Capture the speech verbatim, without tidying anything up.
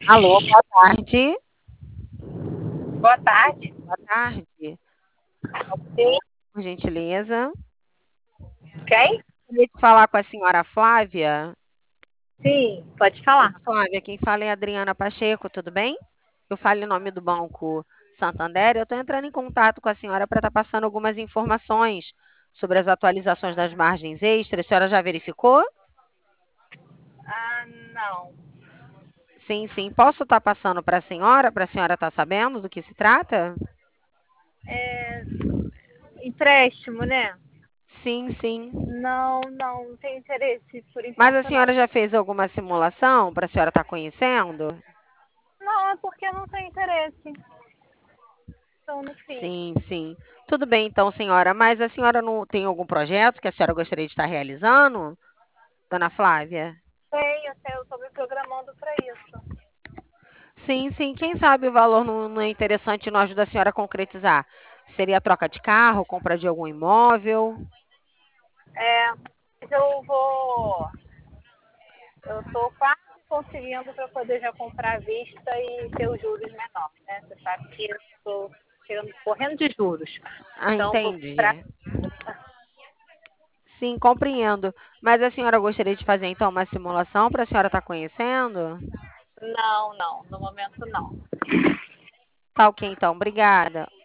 Alô, boa tarde. Boa tarde. Boa tarde. Sim, Por gentileza. quem? Queria falar com a senhora Flávia. Sim, pode falar. Dona Flávia, quem fala é a Adriana Pacheco, tudo bem? Eu falo em nome do Banco Santander. Eu estou entrando em contato com a senhora para estar passando algumas informações sobre as atualizações das margens extras. A senhora já verificou? Ah, não. Sim, sim. Posso estar passando para a senhora, para a senhora estar sabendo do que se trata? É empréstimo, né? Sim, sim. Não, não, não tenho interesse por Mas a enquanto, senhora não. já fez alguma simulação para a senhora estar conhecendo? Não, é porque eu não tenho interesse. Então, não fiz. Sim, sim. Tudo bem, então, senhora. Mas a senhora não tem algum projeto que a senhora gostaria de estar realizando, dona Flávia? Tenho, até eu estou me programando para isso. Sim, sim. Quem sabe o valor não, não é interessante e não ajuda a senhora a concretizar? Seria a troca de carro, compra de algum imóvel? É, mas eu vou. Eu estou quase conseguindo para poder já comprar à vista e ter os juros menores, né? Você sabe que eu estou correndo de juros. Ah, Então, vou comprar. entendi. Sim, compreendo. Mas a senhora gostaria de fazer, então, uma simulação para a senhora estar conhecendo? Não, não, no momento não. Tá ok, então. Obrigada.